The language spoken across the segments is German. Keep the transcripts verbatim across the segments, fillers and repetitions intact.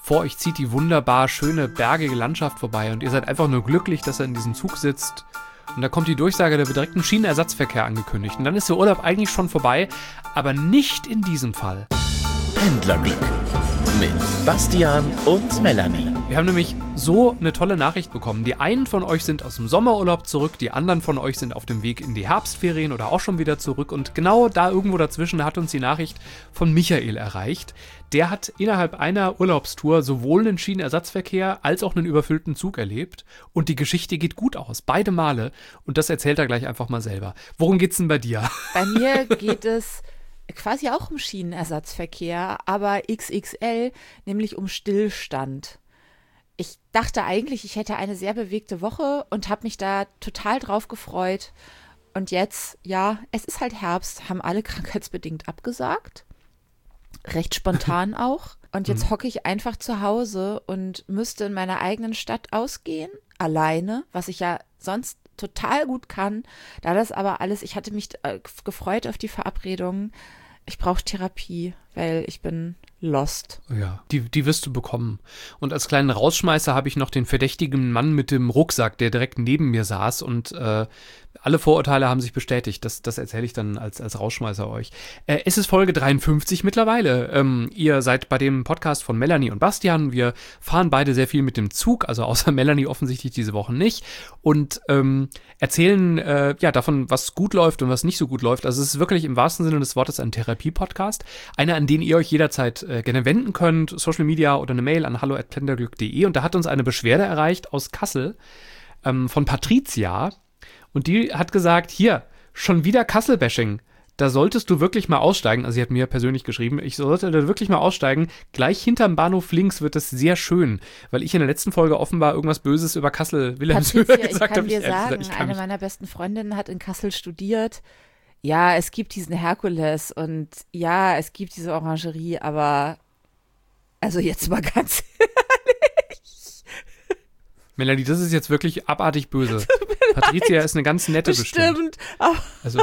vor euch zieht die wunderbar schöne, bergige Landschaft vorbei und ihr seid einfach nur glücklich, dass ihr in diesem Zug sitzt. Und da kommt die Durchsage, da wird direkt ein Schienenersatzverkehr angekündigt. Und dann ist der Urlaub eigentlich schon vorbei, aber nicht in diesem Fall. Pendlerglück mit Bastian und Melanie. Wir haben nämlich so eine tolle Nachricht bekommen. Die einen von euch sind aus dem Sommerurlaub zurück, die anderen von euch sind auf dem Weg in die Herbstferien oder auch schon wieder zurück. Und genau da irgendwo dazwischen hat uns die Nachricht von Michael erreicht. Der hat innerhalb einer Urlaubstour sowohl einen Schienenersatzverkehr als auch einen überfüllten Zug erlebt. Und die Geschichte geht gut aus, beide Male. Und das erzählt er gleich einfach mal selber. Worum geht's denn bei dir? Bei mir geht es quasi auch um Schienenersatzverkehr, aber X X L, nämlich um Stillstand. Ich dachte eigentlich, ich hätte eine sehr bewegte Woche und habe mich da total drauf gefreut. Und jetzt, ja, es ist halt Herbst, haben alle krankheitsbedingt abgesagt. Recht spontan auch. Und jetzt hocke ich einfach zu Hause und müsste in meiner eigenen Stadt ausgehen, alleine, was ich ja sonst total gut kann. Da das aber alles, ich hatte mich äh, gefreut auf die Verabredung. Ich brauche Therapie, weil ich bin lost. Ja, die, die wirst du bekommen. Und als kleinen Rausschmeißer habe ich noch den verdächtigen Mann mit dem Rucksack, der direkt neben mir saß und äh, alle Vorurteile haben sich bestätigt. Das, das erzähle ich dann als, als Rausschmeißer euch. Äh, es ist Folge dreiundfünfzig mittlerweile. Ähm, ihr seid bei dem Podcast von Melanie und Bastian. Wir fahren beide sehr viel mit dem Zug, also außer Melanie offensichtlich diese Woche nicht. Und ähm, erzählen äh, ja davon, was gut läuft und was nicht so gut läuft. Also es ist wirklich im wahrsten Sinne des Wortes ein Therapie-Podcast. Einer, an den ihr euch jederzeit äh, gerne wenden könnt. Social Media oder eine Mail an hallo at pendlerglück punkt de. Und da hat uns eine Beschwerde erreicht aus Kassel ähm, von Patricia. Und die hat gesagt, hier, schon wieder Kassel-Bashing. Da solltest du wirklich mal aussteigen. Also sie hat mir persönlich geschrieben, ich sollte da wirklich mal aussteigen. Gleich hinterm Bahnhof links wird es sehr schön. Weil ich in der letzten Folge offenbar irgendwas Böses über Kassel-Wilhelmshöhe gesagt habe. Ich kann dir sagen, ich kann eine meiner besten Freundinnen hat in Kassel studiert. Ja, es gibt diesen Herkules und ja, es gibt diese Orangerie, aber also jetzt mal ganz ehrlich. Melanie, das ist jetzt wirklich abartig böse. Patricia leid. Ist eine ganz nette bestimmt. Bestimmt. Oh. Also.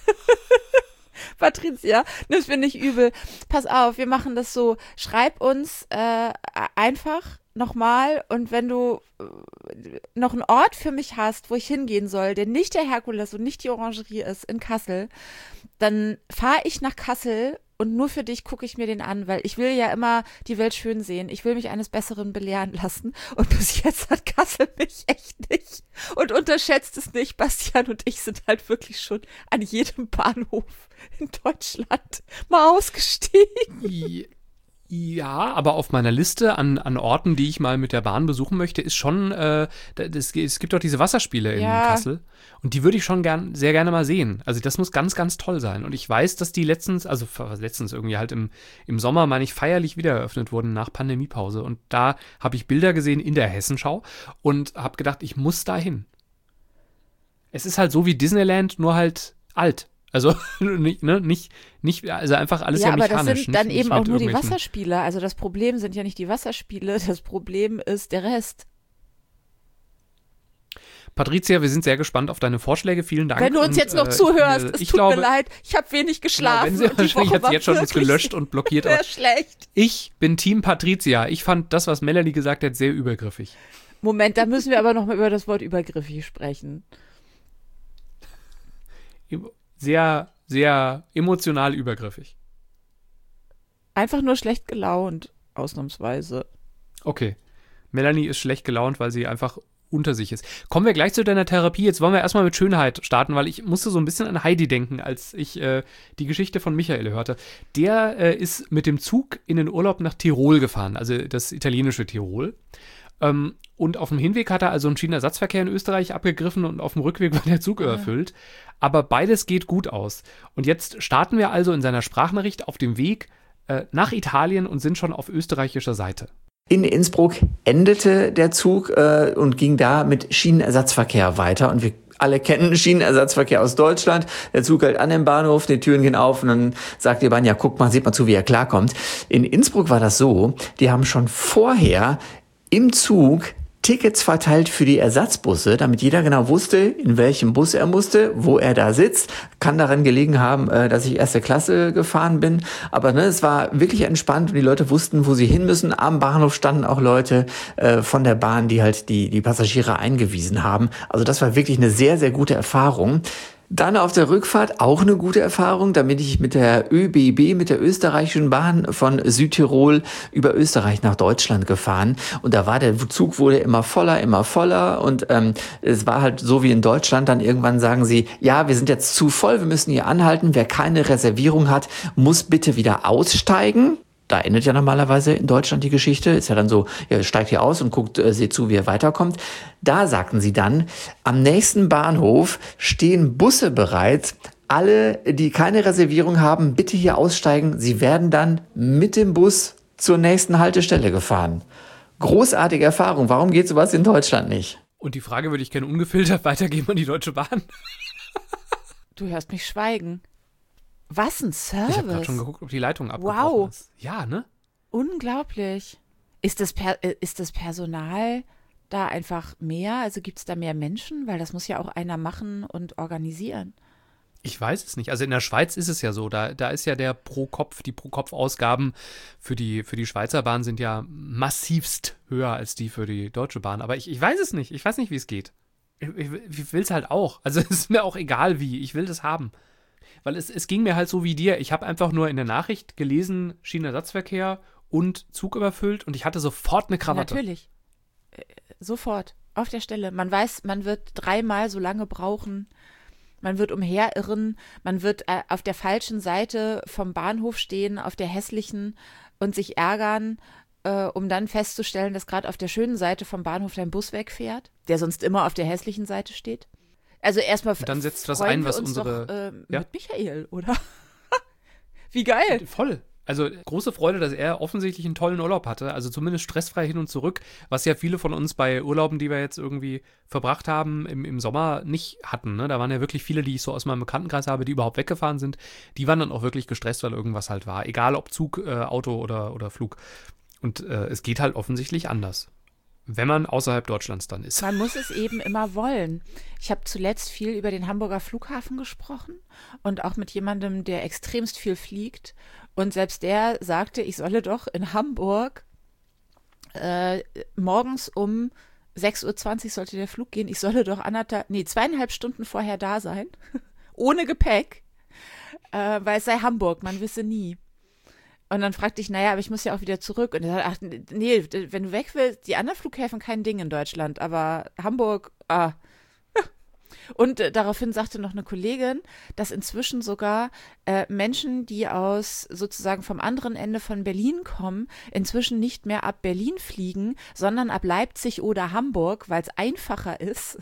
Patricia, das finde ich übel. Pass auf, wir machen das so. Schreib uns äh, einfach nochmal und wenn du äh, noch einen Ort für mich hast, wo ich hingehen soll, der nicht der Herkules und nicht die Orangerie ist in Kassel, dann fahre ich nach Kassel und nur für dich gucke ich mir den an, weil ich will ja immer die Welt schön sehen. Ich will mich eines Besseren belehren lassen. Und bis jetzt hat Kassel mich echt nicht. Und unterschätzt es nicht, Bastian und ich sind halt wirklich schon an jedem Bahnhof in Deutschland mal ausgestiegen. Ja, aber auf meiner Liste an, an Orten, die ich mal mit der Bahn besuchen möchte, ist schon, äh, das, es gibt doch diese Wasserspiele in ja. Kassel und die würde ich schon gern, sehr gerne mal sehen. Also das muss ganz, ganz toll sein. Und ich weiß, dass die letztens, also letztens irgendwie halt im, im Sommer, meine ich, feierlich wieder eröffnet wurden nach Pandemiepause. Und da habe ich Bilder gesehen in der Hessenschau und habe gedacht, ich muss da hin. Es ist halt so wie Disneyland, nur halt alt. Also nicht, ne, nicht, nicht, also einfach alles ja, ja mechanisch. Ja, aber das sind dann nicht, eben nicht auch nur die Wasserspiele. Also das Problem sind ja nicht die Wasserspiele, das Problem ist der Rest. Patricia, wir sind sehr gespannt auf deine Vorschläge. Vielen Dank. Wenn du uns und, jetzt noch äh, zuhörst, ich, es ich tut glaube, mir leid, ich habe wenig geschlafen. Genau, wenn sie wahrscheinlich jetzt, jetzt schon ist gelöscht und blockiert. Sehr schlecht. Ich bin Team Patricia. Ich fand das, was Melanie gesagt hat, sehr übergriffig. Moment, da müssen wir aber noch mal über das Wort übergriffig sprechen. Sehr sehr emotional übergriffig. Einfach nur schlecht gelaunt, ausnahmsweise. Okay. Melanie ist schlecht gelaunt, weil sie einfach unter sich ist. Kommen wir gleich zu deiner Therapie. Jetzt wollen wir erstmal mit Schönheit starten, weil ich musste so ein bisschen an Heidi denken, als ich äh, die Geschichte von Michael hörte. Der äh, ist mit dem Zug in den Urlaub nach Tirol gefahren, also das italienische Tirol. Ähm, und auf dem Hinweg hat er also einen Schienenersatzverkehr in Österreich abgegriffen und auf dem Rückweg war der Zug ja. überfüllt. Aber beides geht gut aus. Und jetzt starten wir also in seiner Sprachnachricht auf dem Weg äh, nach Italien und sind schon auf österreichischer Seite. In Innsbruck endete der Zug äh, und ging da mit Schienenersatzverkehr weiter. Und wir alle kennen Schienenersatzverkehr aus Deutschland. Der Zug hält an dem Bahnhof, die Türen gehen auf und dann sagt die Bahn, ja, guck mal, seht mal zu, wie er klarkommt. In Innsbruck war das so, die haben schon vorher im Zug Tickets verteilt für die Ersatzbusse, damit jeder genau wusste, in welchem Bus er musste, wo er da sitzt. Kann daran gelegen haben, dass ich erste Klasse gefahren bin. Aber ne, es war wirklich entspannt und die Leute wussten, wo sie hin müssen. Am Bahnhof standen auch Leute äh, von der Bahn, die halt die, die Passagiere eingewiesen haben. Also das war wirklich eine sehr, sehr gute Erfahrung. Dann auf der Rückfahrt auch eine gute Erfahrung. Da bin ich mit der ÖBB, mit der österreichischen Bahn von Südtirol über Österreich nach Deutschland gefahren. Und da war der Zug wurde immer voller, immer voller. Und ähm, es war halt so wie in Deutschland. Dann irgendwann sagen sie, ja, wir sind jetzt zu voll, wir müssen hier anhalten. Wer keine Reservierung hat, muss bitte wieder aussteigen. Da endet ja normalerweise in Deutschland die Geschichte. Ist ja dann so, ja, steigt hier aus und guckt, äh, seht zu, wie er weiterkommt. Da sagten sie dann, am nächsten Bahnhof stehen Busse bereit. Alle, die keine Reservierung haben, bitte hier aussteigen. Sie werden dann mit dem Bus zur nächsten Haltestelle gefahren. Großartige Erfahrung. Warum geht sowas in Deutschland nicht? Und die Frage würde ich gerne ungefiltert weitergeben an die Deutsche Bahn. Du hörst mich schweigen. Was ein Service. Ich habe gerade schon geguckt, ob die Leitung abgebrochen wow. ist. Ja, ne? Unglaublich. Ist das, per- ist das Personal da einfach mehr? Also gibt es da mehr Menschen? Weil das muss ja auch einer machen und organisieren. Ich weiß es nicht. Also in der Schweiz ist es ja so. Da, da ist ja der Pro-Kopf, die Pro-Kopf-Ausgaben für die, für die Schweizer Bahn sind ja massivst höher als die für die Deutsche Bahn. Aber ich, ich weiß es nicht. Ich weiß nicht, wie es geht. Ich, ich, ich will es halt auch. Also es ist mir auch egal wie. Ich will das haben. Weil es, es ging mir halt so wie dir. Ich habe einfach nur in der Nachricht gelesen, Schienenersatzverkehr und Zug überfüllt und ich hatte sofort eine Krawatte. Natürlich. Äh, sofort. Auf der Stelle. Man weiß, man wird dreimal so lange brauchen. Man wird umherirren. Man wird äh, auf der falschen Seite vom Bahnhof stehen, auf der hässlichen und sich ärgern, äh, um dann festzustellen, dass gerade auf der schönen Seite vom Bahnhof dein Bus wegfährt, der sonst immer auf der hässlichen Seite steht. Also erstmal und dann setzt was freuen ein, was wir uns unsere doch, äh, ja? mit Michael, oder? Wie geil. Voll. Also große Freude, dass er offensichtlich einen tollen Urlaub hatte. Also zumindest stressfrei hin und zurück, was ja viele von uns bei Urlauben, die wir jetzt irgendwie verbracht haben, im, im Sommer nicht hatten. Ne? Da waren ja wirklich viele, die ich so aus meinem Bekanntenkreis habe, die überhaupt weggefahren sind. Die waren dann auch wirklich gestresst, weil irgendwas halt war. Egal ob Zug, äh, Auto oder, oder Flug. Und äh, es geht halt offensichtlich anders. Wenn man außerhalb Deutschlands dann ist. Man muss es eben immer wollen. Ich habe zuletzt viel über den Hamburger Flughafen gesprochen und auch mit jemandem, der extremst viel fliegt. Und selbst der sagte, ich solle doch in Hamburg äh, morgens um sechs Uhr zwanzig sollte der Flug gehen. Ich solle doch anderthalb, nee, zweieinhalb Stunden vorher da sein. Ohne Gepäck. Äh, weil es sei Hamburg, man wisse nie. Und dann fragte ich, naja, aber ich muss ja auch wieder zurück. Und er sagt, ach, nee, wenn du weg willst, die anderen Flughäfen kein Ding in Deutschland, aber Hamburg, ah. Und äh, daraufhin sagte noch eine Kollegin, dass inzwischen sogar äh, Menschen, die aus sozusagen vom anderen Ende von Berlin kommen, inzwischen nicht mehr ab Berlin fliegen, sondern ab Leipzig oder Hamburg, weil es einfacher ist,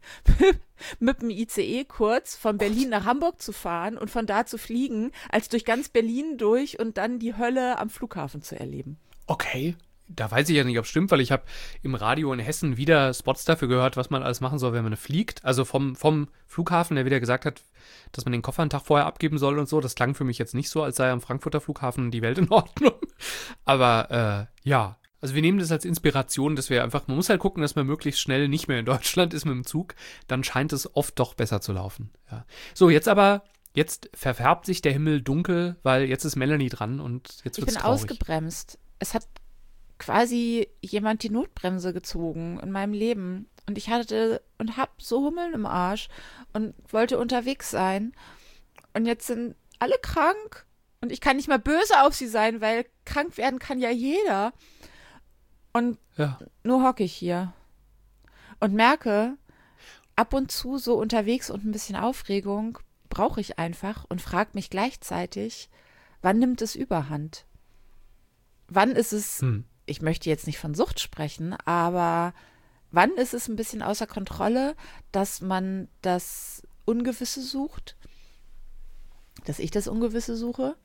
mit dem I C E kurz von Berlin nach Hamburg zu fahren und von da zu fliegen, als durch ganz Berlin durch und dann die Hölle am Flughafen zu erleben. Okay, da weiß ich ja nicht, ob es stimmt, weil ich habe im Radio in Hessen wieder Spots dafür gehört, was man alles machen soll, wenn man fliegt. Also vom, vom Flughafen, der wieder gesagt hat, dass man den Koffer einen Tag vorher abgeben soll und so. Das klang für mich jetzt nicht so, als sei am Frankfurter Flughafen die Welt in Ordnung. Aber äh, ja, also wir nehmen das als Inspiration, dass wir einfach, man muss halt gucken, dass man möglichst schnell nicht mehr in Deutschland ist mit dem Zug. Dann scheint es oft doch besser zu laufen. Ja. So, jetzt aber, jetzt verfärbt sich der Himmel dunkel, weil jetzt ist Melanie dran und jetzt wird's traurig. Ich bin ausgebremst. Es hat quasi jemand die Notbremse gezogen in meinem Leben. Und ich hatte und hab so Hummeln im Arsch und wollte unterwegs sein. Und jetzt sind alle krank. Und ich kann nicht mal böse auf sie sein, weil krank werden kann ja jeder. Und ja. Nur hocke ich hier und merke, ab und zu so unterwegs und ein bisschen Aufregung brauche ich einfach und frage mich gleichzeitig, wann nimmt es Überhand? Wann ist es, hm. ich möchte jetzt nicht von Sucht sprechen, aber wann ist es ein bisschen außer Kontrolle, dass man das Ungewisse sucht, dass ich das Ungewisse suche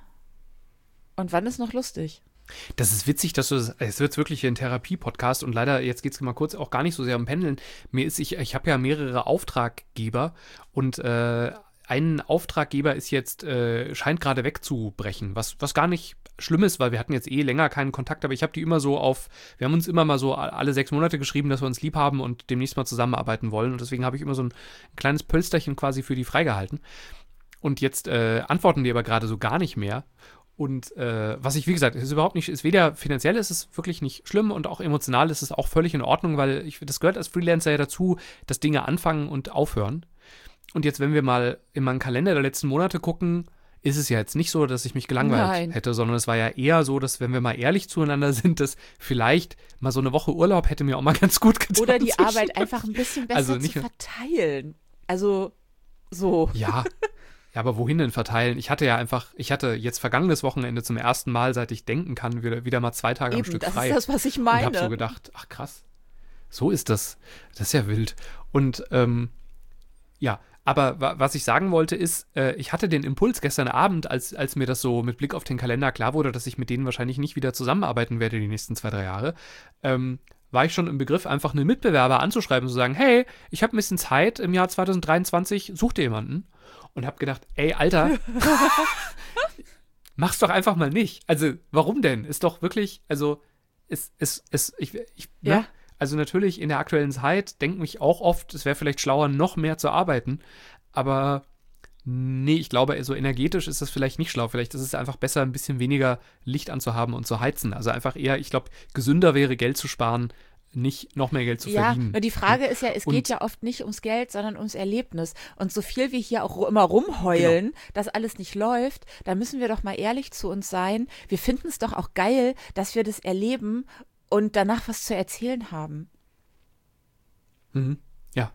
und wann ist noch lustig? Das ist witzig, dass du das, es wird wirklich hier ein Therapie-Podcast und leider, jetzt geht es mal kurz, auch gar nicht so sehr um Pendeln. Mir ist, ich, ich habe ja mehrere Auftraggeber und äh, ein Auftraggeber ist jetzt, äh, scheint gerade wegzubrechen, was, was gar nicht schlimm ist, weil wir hatten jetzt eh länger keinen Kontakt, aber ich habe die immer so auf, wir haben uns immer mal so alle sechs Monate geschrieben, dass wir uns lieb haben und demnächst mal zusammenarbeiten wollen und deswegen habe ich immer so ein, ein kleines Pölsterchen quasi für die freigehalten und jetzt äh, antworten die aber gerade so gar nicht mehr und äh, was ich, wie gesagt, ist überhaupt nicht, ist weder finanziell ist es wirklich nicht schlimm und auch emotional ist es auch völlig in Ordnung, weil ich, das gehört als Freelancer ja dazu, dass Dinge anfangen und aufhören. Und jetzt, wenn wir mal in meinen Kalender der letzten Monate gucken, ist es ja jetzt nicht so, dass ich mich gelangweilt Nein. hätte, sondern es war ja eher so, dass, wenn wir mal ehrlich zueinander sind, dass vielleicht mal so eine Woche Urlaub hätte mir auch mal ganz gut getan. Oder die Arbeit einfach ein bisschen besser Also nicht zu nur- verteilen. Also so. Ja, ja, aber wohin denn verteilen? Ich hatte ja einfach, ich hatte jetzt vergangenes Wochenende zum ersten Mal, seit ich denken kann, wieder, wieder mal zwei Tage am Eben, Stück das frei. ist das, was ich Und meine. habe so gedacht, ach krass, so ist das. Das ist ja wild. Und ähm, ja, aber wa- was ich sagen wollte ist, äh, ich hatte den Impuls gestern Abend, als, als mir das so mit Blick auf den Kalender klar wurde, dass ich mit denen wahrscheinlich nicht wieder zusammenarbeiten werde die nächsten zwei, drei Jahre, ähm, war ich schon im Begriff, einfach einen Mitbewerber anzuschreiben und zu sagen, hey, ich habe ein bisschen Zeit im Jahr zwanzig dreiundzwanzig, such dir jemanden. Und habe gedacht, ey, Alter, mach's doch einfach mal nicht. Also, warum denn? Ist doch wirklich, also, es, es, es, ich, ich, Ja. ne? Also natürlich in der aktuellen Zeit denke ich auch oft, es wäre vielleicht schlauer, noch mehr zu arbeiten. Aber nee, ich glaube, so energetisch ist das vielleicht nicht schlau. Vielleicht ist es einfach besser, ein bisschen weniger Licht anzuhaben und zu heizen. Also einfach eher, ich glaube, gesünder wäre, Geld zu sparen, nicht noch mehr Geld zu Ja, verdienen. nur die Frage ist ja, es Und- geht ja oft nicht ums Geld, sondern ums Erlebnis. Und so viel wir hier auch immer rumheulen, Genau. dass alles nicht läuft, da müssen wir doch mal ehrlich zu uns sein. Wir finden es doch auch geil, dass wir das erleben und danach was zu erzählen haben. Mhm. Ja.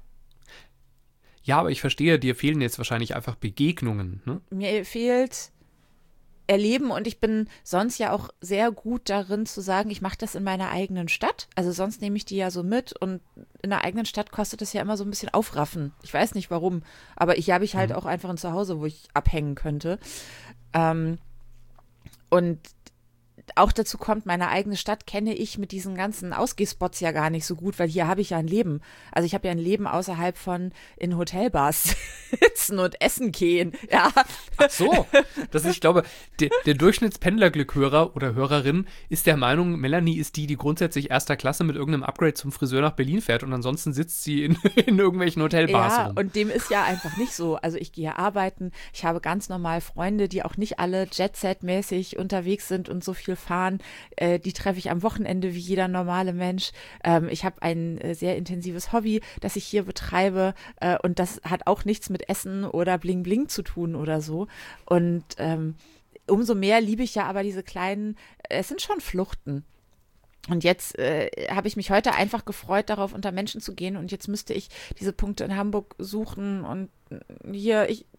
Ja, aber ich verstehe, dir fehlen jetzt wahrscheinlich einfach Begegnungen, ne? Mir fehlt Erleben und ich bin sonst ja auch sehr gut darin zu sagen, ich mache das in meiner eigenen Stadt. Also sonst nehme ich die ja so mit und in der eigenen Stadt kostet es ja immer so ein bisschen Aufraffen. Ich weiß nicht warum, aber ich habe ich halt Mhm. auch einfach ein Zuhause, wo ich abhängen könnte. Ähm, und auch dazu kommt, meine eigene Stadt kenne ich mit diesen ganzen Ausgehspots ja gar nicht so gut, weil hier habe ich ja ein Leben. Also ich habe ja ein Leben außerhalb von in Hotelbars sitzen und essen gehen. Ja, Ach so. Das ist, ich glaube, der, der Durchschnittspendlerglückhörer oder Hörerin ist der Meinung, Melanie ist die, die grundsätzlich erster Klasse mit irgendeinem Upgrade zum Friseur nach Berlin fährt und ansonsten sitzt sie in, in irgendwelchen Hotelbars ja, rum. und dem ist ja einfach nicht so. Also ich gehe arbeiten, ich habe ganz normal Freunde, die auch nicht alle Jet-Set-mäßig unterwegs sind und so viel fahren. Äh, die treffe ich am Wochenende wie jeder normale Mensch. Ähm, ich habe ein äh, sehr intensives Hobby, das ich hier betreibe äh, und das hat auch nichts mit Essen oder Bling Bling zu tun oder so. Und ähm, umso mehr liebe ich ja aber diese kleinen, es sind schon Fluchten. Und jetzt äh, habe ich mich heute einfach gefreut, darauf unter Menschen zu gehen. Und jetzt müsste ich diese Punkte in Hamburg suchen. Und hier, ich.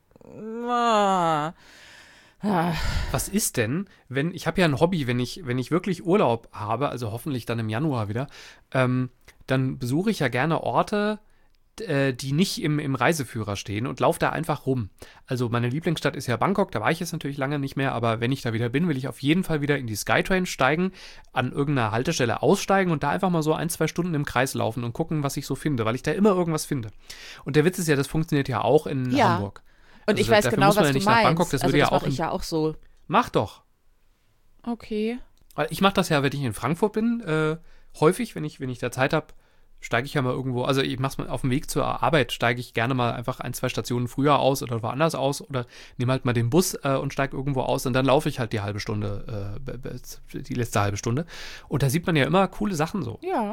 Ah. Ah. Was ist denn, wenn, ich habe ja ein Hobby, wenn ich, wenn ich wirklich Urlaub habe, also hoffentlich dann im Januar wieder, ähm, dann besuche ich ja gerne Orte, äh, die nicht im, im Reiseführer stehen und laufe da einfach rum. Also meine Lieblingsstadt ist ja Bangkok, da war ich jetzt natürlich lange nicht mehr, aber wenn ich da wieder bin, will ich auf jeden Fall wieder in die Skytrain steigen, an irgendeiner Haltestelle aussteigen und da einfach mal so ein, zwei Stunden im Kreis laufen und gucken, was ich so finde, weil ich da immer irgendwas finde. Und der Witz ist ja, das funktioniert ja auch in Ja. Hamburg. Und Also ich weiß dafür genau, muss man was ja du nicht nach meinst. Bangkok, das also würde ja das auch mache ich in- ja auch so. Mach doch. Okay. Weil ich mache das ja, wenn ich in Frankfurt bin, äh, häufig, wenn ich, wenn ich da Zeit habe, steige ich ja mal irgendwo, also ich mache es mal auf dem Weg zur Arbeit, steige ich gerne mal einfach ein, zwei Stationen früher aus oder woanders aus oder nehme halt mal den Bus äh, und steige irgendwo aus und dann laufe ich halt die halbe Stunde, äh, b- b- die letzte halbe Stunde. Und da sieht man ja immer coole Sachen so. Ja.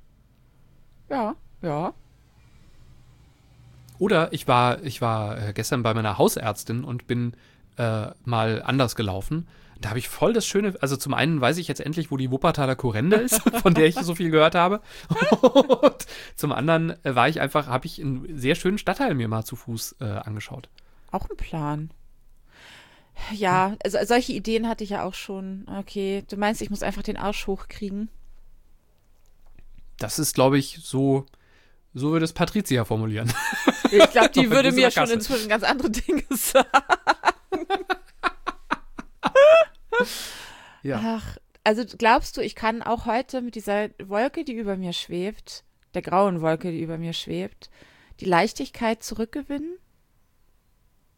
Ja, ja. Oder ich war, ich war äh, gestern bei meiner Hausärztin und bin äh, mal anders gelaufen. Da habe ich voll das Schöne, also zum einen weiß ich jetzt endlich, wo die Wuppertaler Kurrende ist, von der ich so viel gehört habe. Und zum anderen äh, war ich einfach, habe ich einen sehr schönen Stadtteil mir mal zu Fuß äh, angeschaut. Auch ein Plan. Ja, also solche Ideen hatte ich ja auch schon. Okay, du meinst, ich muss einfach den Arsch hochkriegen? Das ist, glaube ich, so, so würde es Patricia formulieren. Ich glaube, die Mit würde dieser mir schon Kasse. inzwischen ganz andere Dinge sagen. Ja. Ach, also glaubst du, ich kann auch heute mit dieser Wolke, die über mir schwebt, der grauen Wolke, die über mir schwebt, die Leichtigkeit zurückgewinnen?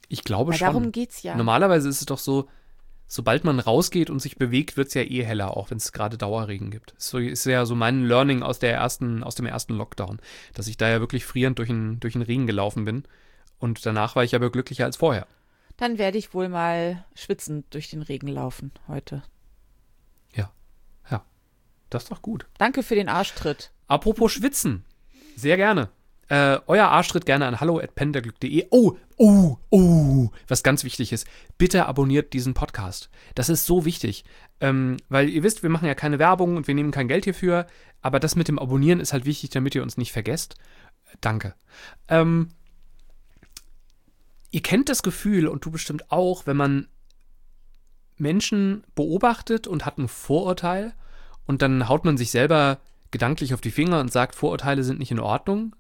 Ich glaube Weil schon. darum geht's ja. Normalerweise ist es doch so, sobald man rausgeht und sich bewegt, wird es ja eh heller, auch wenn es gerade Dauerregen gibt. So ist ja so mein Learning aus der ersten, aus dem ersten Lockdown, dass ich da ja wirklich frierend durch den, durch den Regen gelaufen bin. Und danach war ich aber glücklicher als vorher. Dann werde ich wohl mal schwitzend durch den Regen laufen heute. Ja, ja, das ist doch gut. Danke für den Arschtritt. Apropos Schwitzen, sehr gerne. Äh, euer Arschtritt gerne an hallo at pendlerglück punkt de. Oh, oh, oh, was ganz wichtig ist, bitte abonniert diesen Podcast. Das ist so wichtig, ähm, weil ihr wisst, wir machen ja keine Werbung und wir nehmen kein Geld hierfür, aber das mit dem Abonnieren ist halt wichtig, damit ihr uns nicht vergesst. Danke. Ähm, ihr kennt das Gefühl, und du bestimmt auch, wenn man Menschen beobachtet und hat ein Vorurteil und dann haut man sich selber gedanklich auf die Finger und sagt, Vorurteile sind nicht in Ordnung.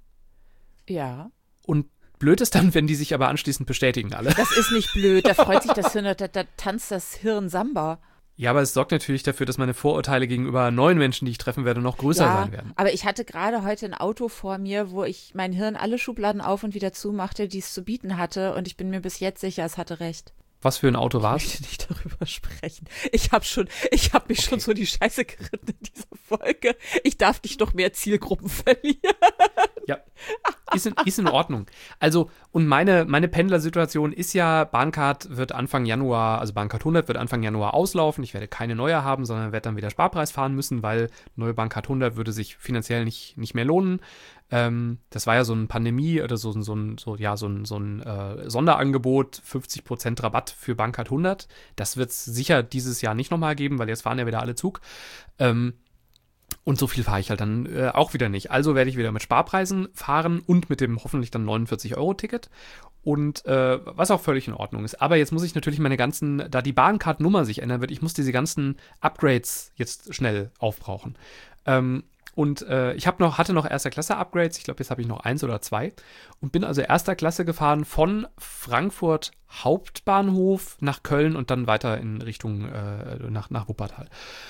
Ja. Und blöd ist dann, wenn die sich aber anschließend bestätigen alle. Das ist nicht blöd, da freut sich das Hirn, da, da tanzt das Hirn Samba. Ja, aber es sorgt natürlich dafür, dass meine Vorurteile gegenüber neuen Menschen, die ich treffen werde, noch größer Ja, sein werden. aber ich hatte gerade heute ein Auto vor mir, wo ich mein Hirn alle Schubladen auf und wieder zumachte, die es zu bieten hatte, und ich bin mir bis jetzt sicher, es hatte recht. Was für ein Auto war Ich es? möchte nicht darüber sprechen. Ich habe schon, ich habe mich Okay. schon so die Scheiße geritten in dieser Folge. Ich darf nicht noch mehr Zielgruppen verlieren. Ja, ist in, ist in Ordnung. Also, und meine, meine Pendlersituation ist ja, Bahncard wird Anfang Januar, also Bahncard hundert wird Anfang Januar auslaufen. Ich werde keine neue haben, sondern werde dann wieder Sparpreis fahren müssen, weil neue Bahncard hundert würde sich finanziell nicht, nicht mehr lohnen. Ähm, das war ja so eine Pandemie oder so, so ein, so, ja, so ein, so ein äh, Sonderangebot, fünfzig Prozent Rabatt für Bahncard hundert. Das wird es sicher dieses Jahr nicht nochmal geben, weil jetzt fahren ja wieder alle Zug. Ähm, Und so viel fahre ich halt dann äh, auch wieder nicht. Also werde ich wieder mit Sparpreisen fahren und mit dem hoffentlich dann neunundvierzig Euro Ticket. Und äh, was auch völlig in Ordnung ist. Aber jetzt muss ich natürlich meine ganzen, da die Bahncard-Nummer sich ändern wird, ich muss diese ganzen Upgrades jetzt schnell aufbrauchen. Ähm, und äh, ich hab noch, hatte noch erster Klasse Upgrades. Ich glaube, jetzt habe ich noch eins oder zwei. Und bin also erster Klasse gefahren von Frankfurt Hauptbahnhof nach Köln und dann weiter in Richtung äh, nach, nach Wuppertal.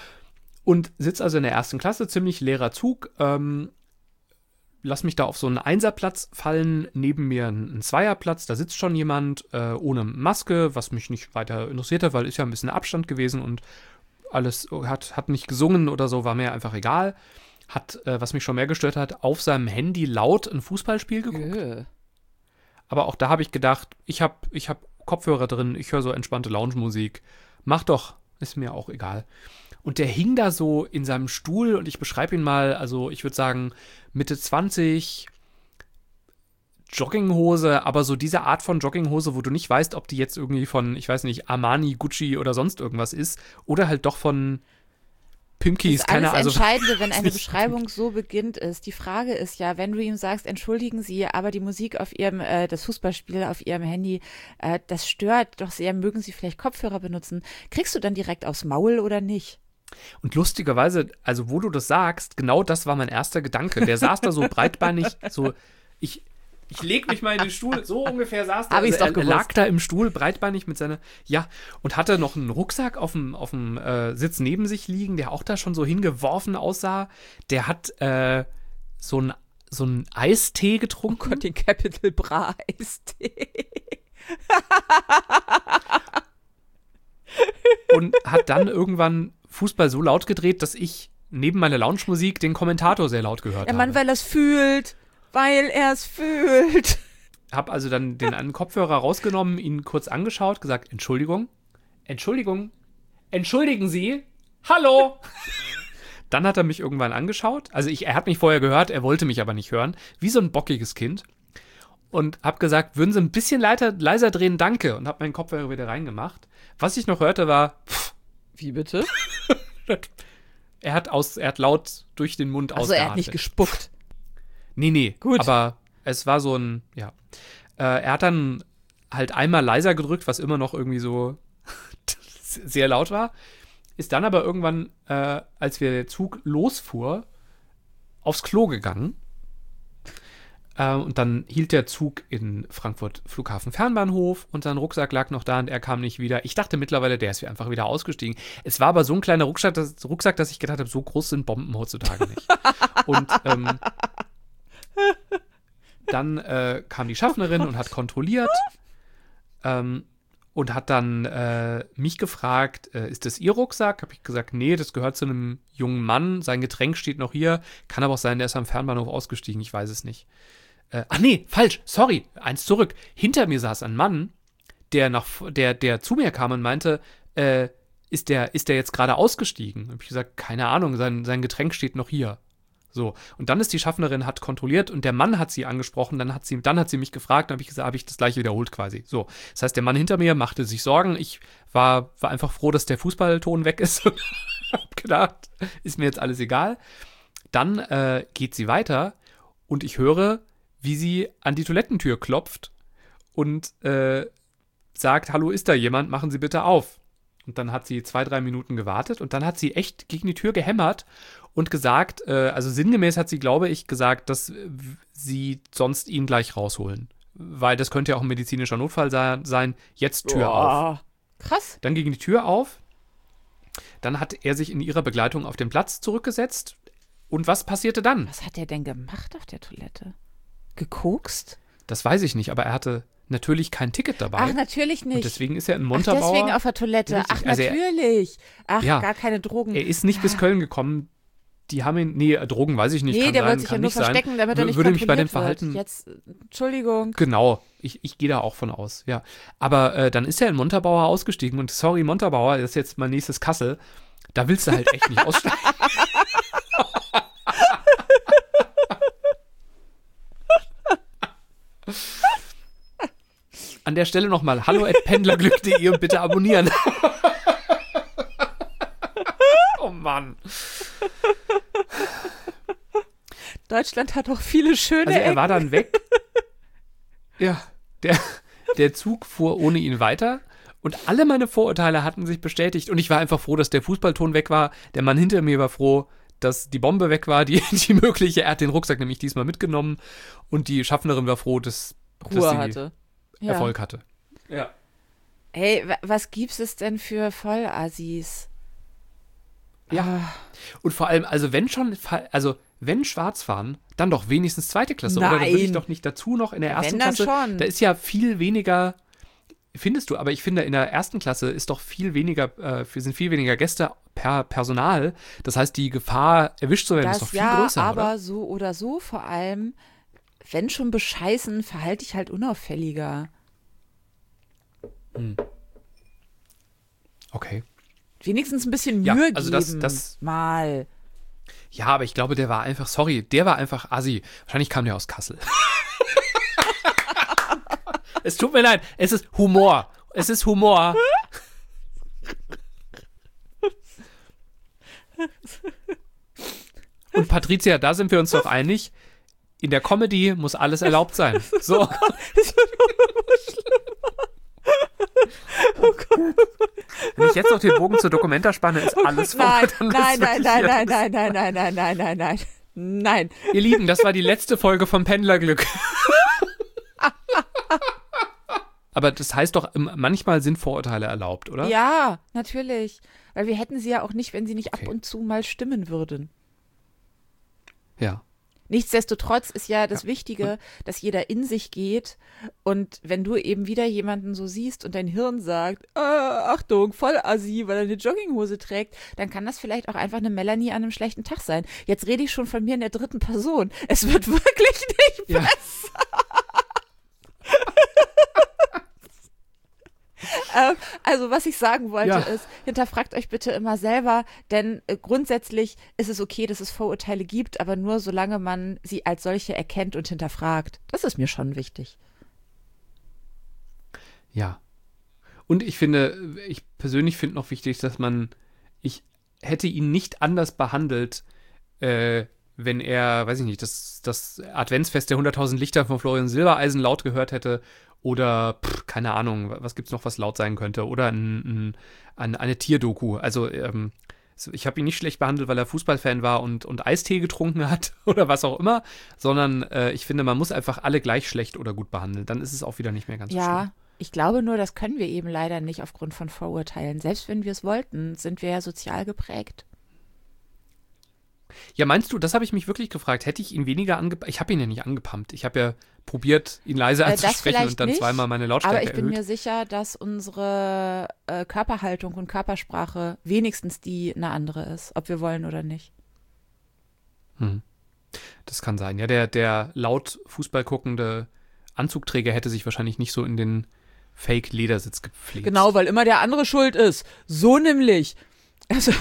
Und sitze also in der ersten Klasse, ziemlich leerer Zug, ähm, lass mich da auf so einen Einserplatz fallen, neben mir ein, ein Zweierplatz, da sitzt schon jemand äh, ohne Maske, was mich nicht weiter interessiert hat, weil ist ja ein bisschen Abstand gewesen und alles, hat, hat nicht gesungen oder so, war mir einfach egal. Hat, äh, was mich schon mehr gestört hat, auf seinem Handy laut ein Fußballspiel geguckt. Jö. Aber auch da habe ich gedacht, ich habe ich hab Kopfhörer drin, ich höre so entspannte Lounge-Musik, mach doch, ist mir auch egal. Und der hing da so in seinem Stuhl und ich beschreibe ihn mal, also ich würde sagen Mitte zwanzig, Jogginghose, aber so diese Art von Jogginghose, wo du nicht weißt, ob die jetzt irgendwie von, ich weiß nicht, Armani, Gucci oder sonst irgendwas ist oder halt doch von Pimkis, Das keine alles Ahnung. Entscheidende, wenn eine nicht- Beschreibung so beginnt, ist, die Frage ist ja, wenn du ihm sagst, entschuldigen Sie, aber die Musik auf Ihrem, äh, das Fußballspiel auf Ihrem Handy, äh, das stört doch sehr, mögen Sie vielleicht Kopfhörer benutzen, kriegst du dann direkt aufs Maul oder nicht? Und lustigerweise, also wo du das sagst, genau das war mein erster Gedanke. Der saß da so breitbeinig, so, ich, ich leg mich mal in den Stuhl, so ungefähr saß der. Hab ich's also doch er, er gewusst. lag da im Stuhl, breitbeinig mit seiner, ja, und hatte noch einen Rucksack auf dem, auf dem äh, Sitz neben sich liegen, der auch da schon so hingeworfen aussah. Der hat äh, so ein so einen Eistee getrunken. Gott, den Capital Bra Eistee. Und hat dann irgendwann Fußball so laut gedreht, dass ich neben meiner Lounge-Musik den Kommentator sehr laut gehört Der habe. Mann, weil er es fühlt, weil er es fühlt. Hab also dann den einen Kopfhörer rausgenommen, ihn kurz angeschaut, gesagt, Entschuldigung, Entschuldigung, entschuldigen Sie, hallo. Dann hat er mich irgendwann angeschaut, also ich, er hat mich vorher gehört, er wollte mich aber nicht hören, wie so ein bockiges Kind. Und hab gesagt, würden Sie ein bisschen leiser, leiser drehen, danke. Und hab meinen Kopfhörer wieder reingemacht. Was ich noch hörte war, pff, Wie bitte? er hat, aus, er hat laut durch den Mund Also er hat nicht ausgeatmet. gespuckt. Nee, nee. Gut. Aber es war so ein, ja. Äh, er hat dann halt einmal leiser gedrückt, was immer noch irgendwie so sehr laut war. Ist dann aber irgendwann, äh, als wir der Zug losfuhr, aufs Klo gegangen. Äh, und dann hielt der Zug in Frankfurt Flughafen Fernbahnhof und sein Rucksack lag noch da und er kam nicht wieder. Ich dachte mittlerweile, der ist einfach wieder ausgestiegen. Es war aber so ein kleiner Rucksack, dass, Rucksack, dass ich gedacht habe, so groß sind Bomben heutzutage nicht. Und ähm, dann äh, kam die Schaffnerin und hat kontrolliert. Ähm, und hat dann äh, mich gefragt, äh, ist das Ihr Rucksack? Habe ich gesagt, nee, das gehört zu einem jungen Mann. Sein Getränk steht noch hier. Kann aber auch sein, der ist am Fernbahnhof ausgestiegen. Ich weiß es nicht. Äh, ach nee, falsch. Sorry. Eins zurück. Hinter mir saß ein Mann, der, nach, der, der zu mir kam und meinte, äh, ist der, ist der jetzt gerade ausgestiegen? Habe ich gesagt, keine Ahnung, sein, sein Getränk steht noch hier. So, und dann ist die Schaffnerin, hat kontrolliert und der Mann hat sie angesprochen, dann hat sie, dann hat sie mich gefragt, dann habe ich gesagt, habe ich das gleiche wiederholt quasi. So, das heißt, der Mann hinter mir machte sich Sorgen, ich war, war einfach froh, dass der Fußballton weg ist und hab gedacht, ist mir jetzt alles egal. Dann äh, geht sie weiter und ich höre, wie sie an die Toilettentür klopft und äh, sagt, hallo, ist da jemand, machen Sie bitte auf. Und dann hat sie zwei, drei Minuten gewartet und dann hat sie echt gegen die Tür gehämmert und gesagt, äh, also sinngemäß hat sie, glaube ich, gesagt, dass äh, sie sonst ihn gleich rausholen. Weil das könnte ja auch ein medizinischer Notfall sein. sein. Jetzt Tür Boah. auf. Krass. Dann ging die Tür auf. Dann hat er sich in ihrer Begleitung auf den Platz zurückgesetzt. Und was passierte dann? Was hat er denn gemacht auf der Toilette? Gekokst? Das weiß ich nicht, aber er hatte natürlich kein Ticket dabei. Ach, natürlich nicht. Und deswegen ist er in Ach, Montabaur. deswegen auf der Toilette. Richtig. Ach, Also er- natürlich. Ach, Ja. gar keine Drogen. Er ist nicht bis Köln gekommen. Die haben ihn, nee, Drogen weiß ich nicht, nee, kann der sein, wird sich ja kann nur nicht sein. verstecken, damit er Wür- nicht würde mich bei dem kontrolliert Verhalten, wird. Jetzt, äh, Entschuldigung. genau, ich, ich gehe da auch von aus, ja. Aber äh, dann ist er in Montabaur ausgestiegen und sorry, Montabaur, das ist jetzt mein nächstes Kassel, da willst du halt echt nicht aussteigen. An der Stelle nochmal, hallo at pendlerglück punkt de und bitte abonnieren. Oh Mann. Deutschland hat auch viele schöne Also er Ecken. war dann weg. Ja, der, der Zug fuhr ohne ihn weiter und alle meine Vorurteile hatten sich bestätigt und ich war einfach froh, dass der Fußballton weg war. Der Mann hinter mir war froh, dass die Bombe weg war, die, die mögliche. Er hat den Rucksack nämlich diesmal mitgenommen und die Schaffnerin war froh, dass, dass Ruhe sie hatte. Ja. Erfolg hatte. Ja. Hey, wa- was gibt's es denn für Vollassis? Ja. Und vor allem, also wenn schon, fa- also wenn schwarz fahren, dann doch wenigstens zweite Klasse. Oder dann würde ich Nein. doch nicht dazu noch in der ersten Wenn, dann Klasse. schon. Da ist ja viel weniger, findest du, aber ich finde, in der ersten Klasse ist doch viel weniger, äh, sind viel weniger Gäste per Personal. Das heißt, die Gefahr, erwischt zu werden, Das ist doch viel ja, größer, aber oder? so oder so, vor allem, wenn schon bescheißen, verhalte ich halt unauffälliger. Okay. Wenigstens ein bisschen Ja, Mühe also geben. das- das- mal. Ja, aber ich glaube, der war einfach, sorry, der war einfach assi. Wahrscheinlich kam der aus Kassel. Es tut mir leid, es ist Humor. Es ist Humor. Und Patricia, da sind wir uns doch einig, in der Comedy muss alles erlaubt sein. So. Das wird immer schlimmer. Oh Gott. Wenn ich jetzt noch den Bogen zur Dokumenta spanne, ist alles Nein, vorbei. Dann nein, ist nein, wirklich nein, hier- nein, nein, nein, nein, nein, nein, nein, nein. Nein. Ihr Lieben, das war die letzte Folge vom Pendlerglück. Aber das heißt doch, im- manchmal sind Vorurteile erlaubt, oder? Ja, natürlich. Weil wir hätten sie ja auch nicht, wenn sie nicht Okay. ab und zu mal stimmen würden. Ja. Nichtsdestotrotz ist ja das Ja. Wichtige, dass jeder in sich geht und wenn du eben wieder jemanden so siehst und dein Hirn sagt, äh, Achtung, voll assi, weil er eine Jogginghose trägt, dann kann das vielleicht auch einfach eine Melanie an einem schlechten Tag sein. Jetzt rede ich schon von mir in der dritten Person. Es wird wirklich nicht Ja. Ähm, also was ich sagen wollte Ja. ist, hinterfragt euch bitte immer selber, denn äh, grundsätzlich ist es okay, dass es Vorurteile gibt, aber nur solange man sie als solche erkennt und hinterfragt. Das ist mir schon wichtig. Ja. Und ich finde, ich persönlich finde noch wichtig, dass man, ich hätte ihn nicht anders behandelt, äh, wenn er, weiß ich nicht, das, das Adventsfest der hunderttausend Lichter von Florian Silbereisen laut gehört hätte oder, pff, keine Ahnung, was gibt's noch, was laut sein könnte oder ein, ein, ein, eine Tierdoku. Also, ähm, so, ich habe ihn nicht schlecht behandelt, weil er Fußballfan war und, und Eistee getrunken hat oder was auch immer, sondern äh, ich finde, man muss einfach alle gleich schlecht oder gut behandeln. Dann ist es auch wieder nicht mehr ganz so schlimm. Ja, ich glaube nur, das können wir eben leider nicht aufgrund von Vorurteilen. Selbst wenn wir es wollten, sind wir ja sozial geprägt. Ja, meinst du, das habe ich mich wirklich gefragt, hätte ich ihn weniger angepumpt? Ich habe ihn ja nicht angepumpt. Ich habe ja probiert, ihn leise Äh, das anzusprechen vielleicht und dann nicht, zweimal meine Lautstärke Aber ich bin erhöht. mir sicher, dass unsere äh, Körperhaltung und Körpersprache wenigstens die eine andere ist, ob wir wollen oder nicht. Hm. Das kann sein. Ja, der, der laut Fußball guckende Anzugträger hätte sich wahrscheinlich nicht so in den Fake-Ledersitz gepflegt. Genau, weil immer der andere schuld ist. So nämlich. Also,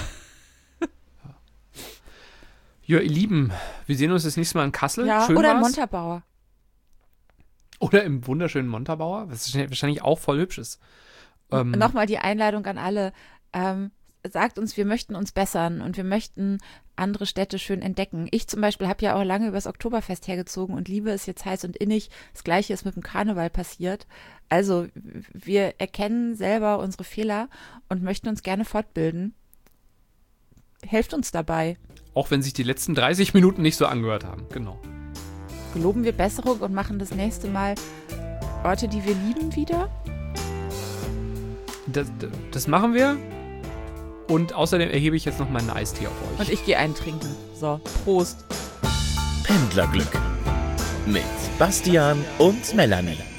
Ja, ihr Lieben, wir sehen uns das nächste Mal in Kassel. ja, Schön oder in war's. Montabaur. Oder im wunderschönen Montabaur, was wahrscheinlich auch voll hübsch ist. Ähm, Nochmal die Einladung an alle. Ähm, sagt uns, wir möchten uns bessern und wir möchten andere Städte schön entdecken. Ich zum Beispiel habe ja auch lange übers Oktoberfest hergezogen und liebe es jetzt heiß und innig. Das Gleiche ist mit dem Karneval passiert. Also wir erkennen selber unsere Fehler und möchten uns gerne fortbilden. Helft uns dabei. Auch wenn sich die letzten dreißig Minuten nicht so angehört haben. Genau. Geloben wir Besserung und machen das nächste Mal Orte, die wir lieben, wieder. Das, das machen wir. Und außerdem erhebe ich jetzt noch meinen Eistee auf euch. Und ich gehe einen trinken. So, Prost. Pendlerglück mit Bastian und Melanie.